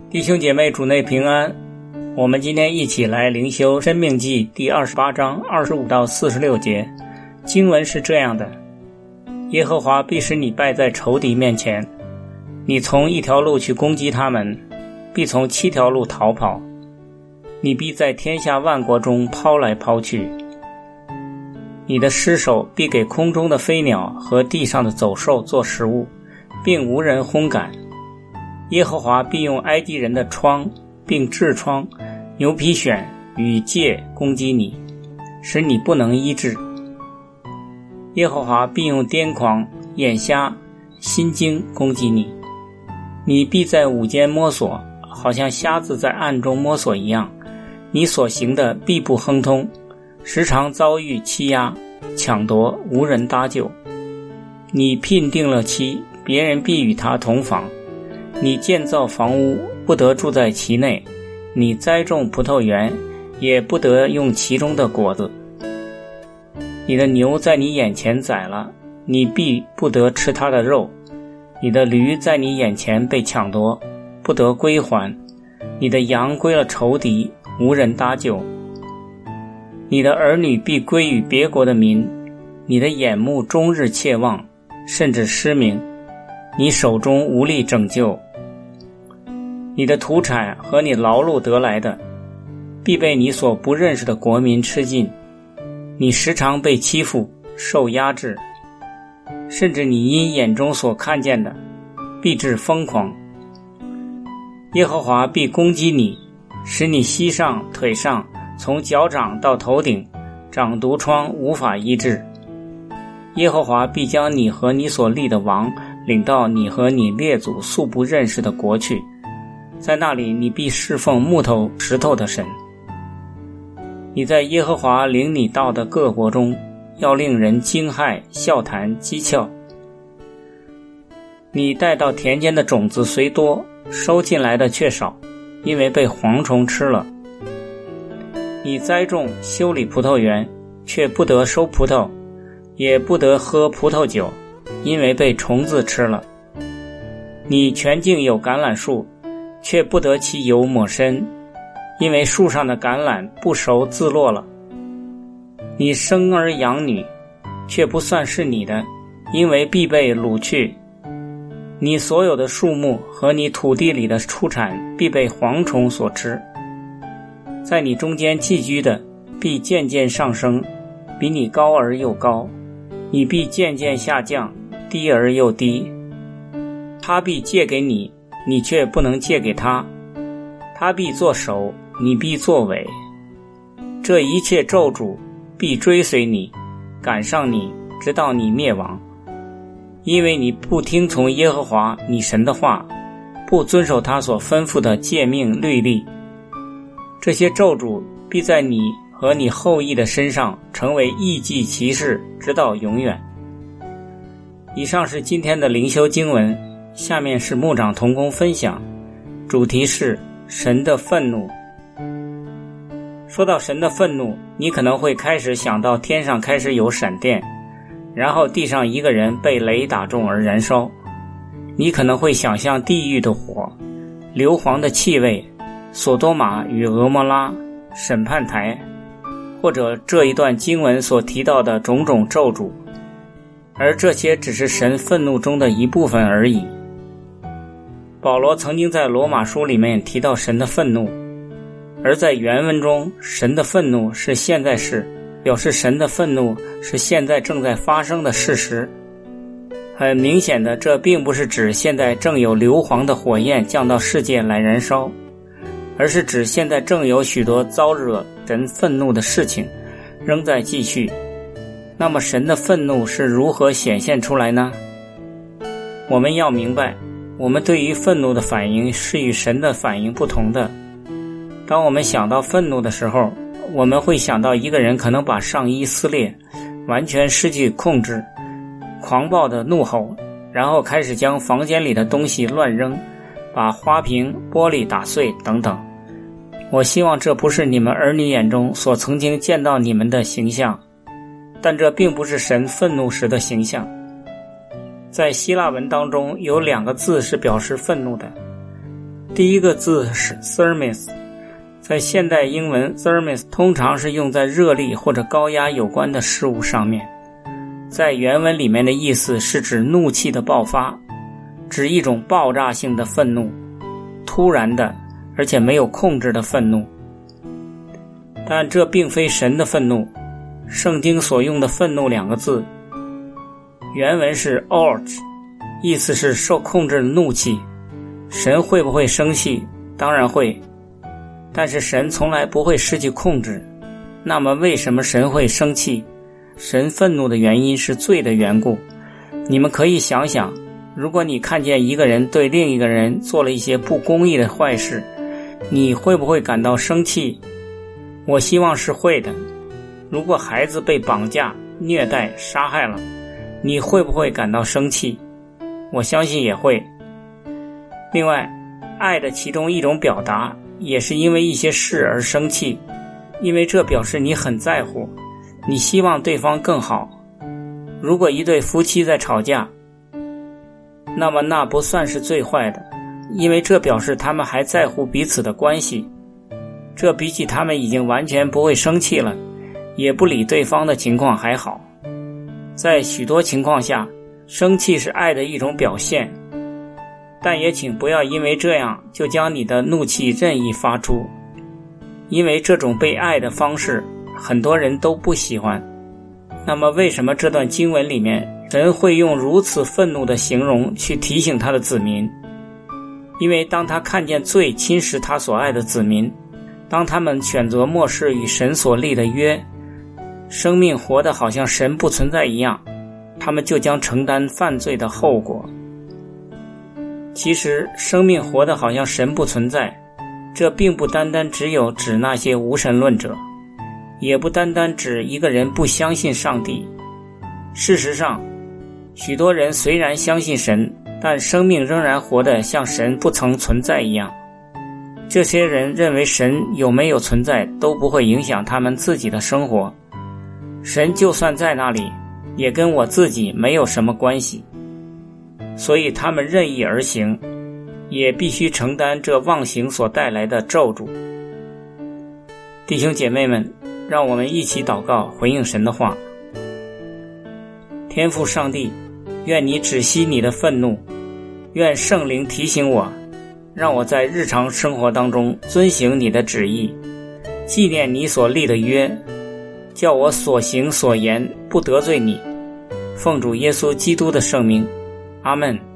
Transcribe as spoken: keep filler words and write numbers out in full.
弟兄姐妹，主内平安。我们今天一起来灵修申命记第二十八章二十五到四十六节。经文是这样的：耶和华必使你败在仇敌面前，你从一条路去攻击他们，必从七条路逃跑，你必在天下万国中抛来抛去，你的尸首必给空中的飞鸟和地上的走兽做食物，并无人烘赶。耶和华必用埃及人的疮，并痔疮、牛皮癣与疥攻击你，使你不能医治。耶和华必用癫狂、眼瞎、心惊攻击你，你必在午间摸索，好像瞎子在暗中摸索一样，你所行的必不亨通，时常遭遇欺压、抢夺，无人搭救。你聘定了妻，别人必与他同房，你建造房屋，不得住在其内，你栽种葡萄园，也不得用其中的果子。你的牛在你眼前宰了，你必不得吃它的肉，你的驴在你眼前被抢夺，不得归还，你的羊归了仇敌，无人搭救。你的儿女必归于别国的民，你的眼目终日切望，甚至失明，你手中无力拯救。你的土产和你劳碌得来的，必被你所不认识的国民吃尽，你时常被欺负，受压制，甚至你因眼中所看见的，必致疯狂。耶和华必攻击你，使你膝上、腿上，从脚掌到头顶，长毒疮，无法医治。耶和华必将你和你所立的王领到你和你列祖素不认识的国去，在那里你必侍奉木头石头的神。你在耶和华领你到的各国中，要令人惊骇、笑谈、讥诮。你带到田间的种子虽多，收进来的却少，因为被蝗虫吃了。你栽种修理葡萄园，却不得收葡萄，也不得喝葡萄酒，因为被虫子吃了。你全境有橄榄树，却不得其油抹身，因为树上的橄榄不熟自落了。你生儿养女，却不算是你的，因为必被掳去。你所有的树木和你土地里的出产必被蝗虫所吃。在你中间寄居的必渐渐上升，比你高而又高，你必渐渐下降，低而又低。他必借给你，你却不能借给他，他必作首，你必作尾。这一切咒诅必追随你，赶上你，直到你灭亡，因为你不听从耶和华你神的话，不遵守他所吩咐的诫命律例。这些咒诅必在你和你后裔的身上成为异迹奇事，直到永远。以上是今天的灵修经文，下面是牧长同工分享，主题是神的愤怒。说到神的愤怒，你可能会开始想到天上开始有闪电，然后地上一个人被雷打中而燃烧。你可能会想象地狱的火、硫磺的气味、索多玛与俄摩拉、审判台，或者这一段经文所提到的种种咒诅，而这些只是神愤怒中的一部分而已。保罗曾经在罗马书里面提到神的愤怒，而在原文中，神的愤怒是现在式，表示神的愤怒是现在正在发生的事实。很明显的，这并不是指现在正有硫磺的火焰降到世界来燃烧，而是指现在正有许多遭惹神愤怒的事情仍在继续。那么神的愤怒是如何显现出来呢？我们要明白，我们对于愤怒的反应是与神的反应不同的。当我们想到愤怒的时候，我们会想到一个人可能把上衣撕裂，完全失去控制，狂暴的怒吼，然后开始将房间里的东西乱扔，把花瓶、玻璃打碎等等。我希望这不是你们儿女眼中所曾经见到你们的形象，但这并不是神愤怒时的形象。在希腊文当中有两个字是表示愤怒的， 第一个字是 thermos， 在现代英文 thermos 通常是用在热力或者高压有关的事物上面。在原文里面的意思是指怒气的爆发，指一种爆炸性的愤怒，突然的而且没有控制的愤怒。但这并非神的愤怒，圣经所用的愤怒两个字原文是 orge， 意思是受控制的怒气。神会不会生气？当然会，但是神从来不会失去控制。那么为什么神会生气？神愤怒的原因是罪的缘故。你们可以想想，如果你看见一个人对另一个人做了一些不公义的坏事，你会不会感到生气？我希望是会的。如果孩子被绑架、虐待、杀害了，你会不会感到生气？我相信也会。另外，爱的其中一种表达也是因为一些事而生气，因为这表示你很在乎，你希望对方更好。如果一对夫妻在吵架，那么那不算是最坏的，因为这表示他们还在乎彼此的关系。这比起他们已经完全不会生气了，也不理对方的情况还好。在许多情况下，生气是爱的一种表现，但也请不要因为这样就将你的怒气任意发出，因为这种被爱的方式很多人都不喜欢。那么为什么这段经文里面神会用如此愤怒的形容去提醒他的子民？因为当他看见罪侵蚀他所爱的子民，当他们选择漠视与神所立的约，生命活得好像神不存在一样，他们就将承担犯罪的后果。其实生命活得好像神不存在，这并不单单只有指那些无神论者，也不单单指一个人不相信上帝。事实上，许多人虽然相信神，但生命仍然活得像神不曾存在一样。这些人认为神有没有存在都不会影响他们自己的生活，神就算在那里，也跟我自己没有什么关系。所以他们任意而行，也必须承担这妄行所带来的咒诅。弟兄姐妹们，让我们一起祷告，回应神的话。天父上帝，愿你止息你的愤怒，愿圣灵提醒我，让我在日常生活当中遵行你的旨意，纪念你所立的约，叫我所行所言不得罪你。奉主耶稣基督的圣名，阿们。